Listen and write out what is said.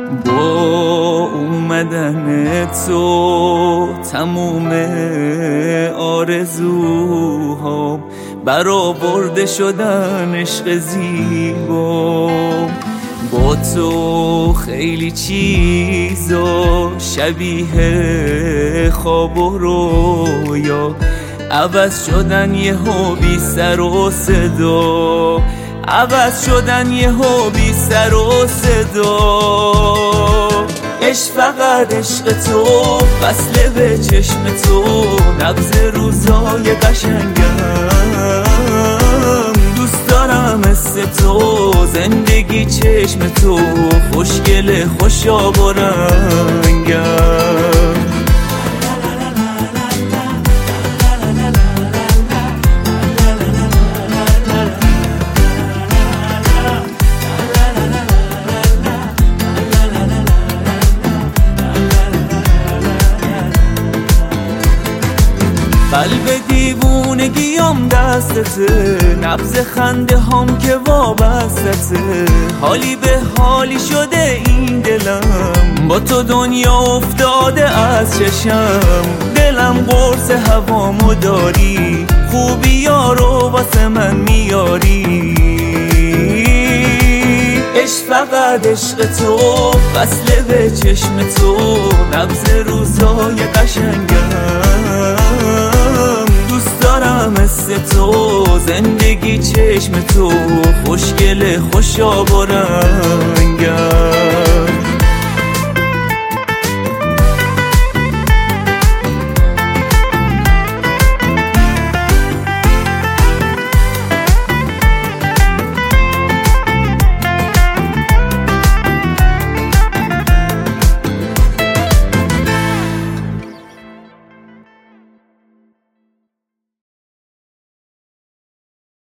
با اومدن تو تموم آرزوهام برآورده شدن عشق زیبا. با تو خیلی چیزا شبیه خواب و رویا عوض شدن یهو بی سر و صدا، عوض شدن یهو بی سر و صدا. عشق فقط عشق تو، فصل به چشم تو، نبض روزای قشنگم. دوست دارم مثل تو، زندگی چشم تو، خوشگل خوشاب و رنگم. قلب دیوونگیم دستته، نبض خنده هم که وابستته. حالی به حالی شده این دلم، با تو دنیا افتاده از چشم. دلم قرص هوامو داری، خوبی یارو واسه من میاری. عشق فقط عشق تو، فصل به چشم تو، نبض روزای قشنگم. دوست دارم مثل تو، زندگی چشم تو، خوشگل خوشاب و رنگم.